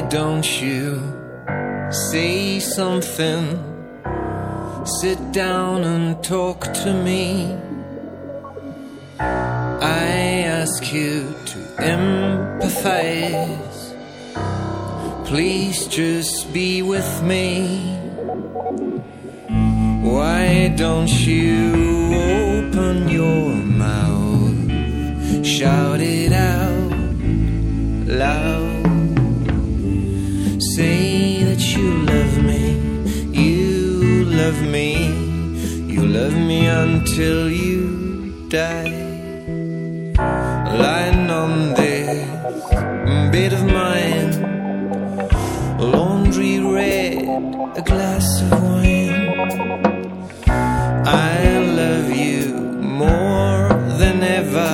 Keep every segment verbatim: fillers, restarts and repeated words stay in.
don't you say something? Sit down and talk to me. I ask you to empathize. Please just be with me. Why don't you open your mouth, shout it out loud. Say that you love me, you love me, you love me until you die. Lying on this bed of mine, laundry red, a glass of wine. I love you more than ever.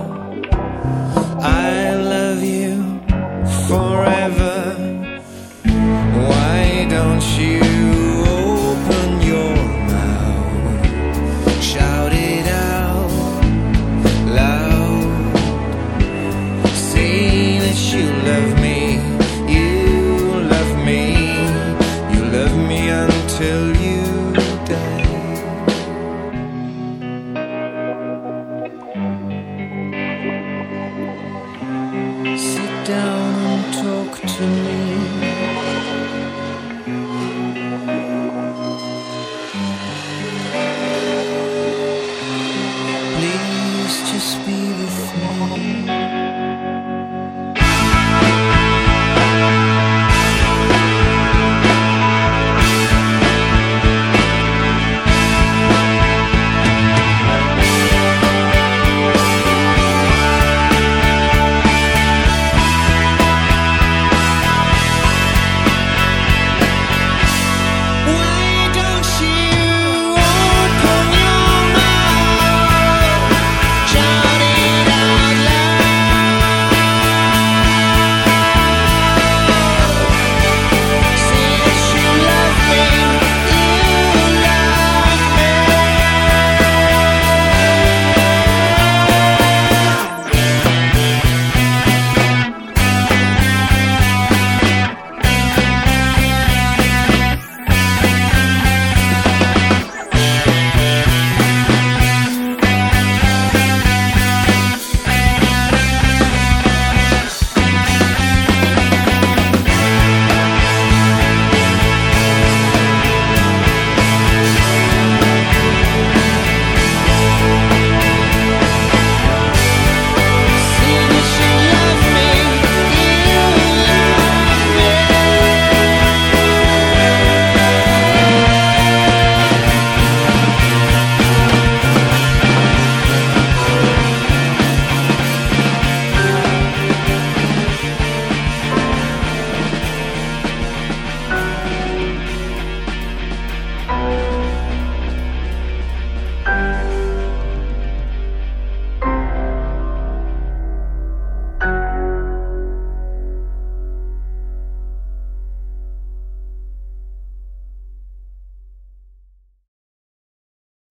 I love you forever. Why don't you open your mouth, shout it out loud. Say that you love me, you love me, you love me until you die. Sit down and talk to me.